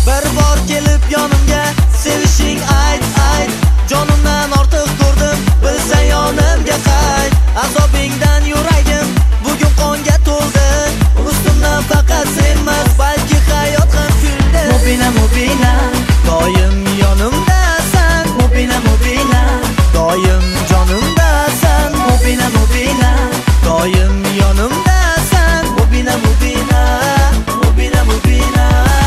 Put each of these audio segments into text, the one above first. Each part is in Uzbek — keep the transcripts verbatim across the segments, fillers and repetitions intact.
Bir bor kelib yonimga sevishing ayt ayt. Jonimdan ortiq ko'rdim, bilsang yonimga qayt. Azobingdan yuragim bugun qonga to'ldi. Ustimdan faqat senmas, balki hayot ham kuldi. Mubina Mubina, doim yonimdasan. Mubina Mubina, doim jonimdasan. Mubina Mubina, doim yonimdasan. Mubina Mubina, Mubina Mubina.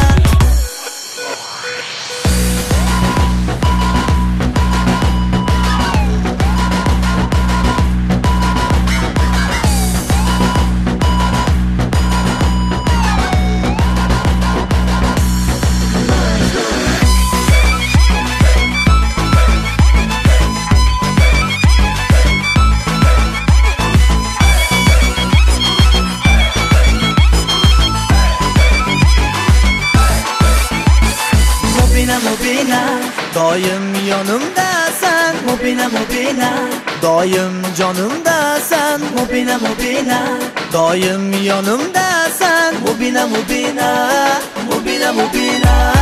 Mubina Mubina, doim yonimdasan. Mubina Mubina, doim jonimdasan. Mubina Mubina, doim yonimdasan. Mubina Mubina, Mubina Mubina.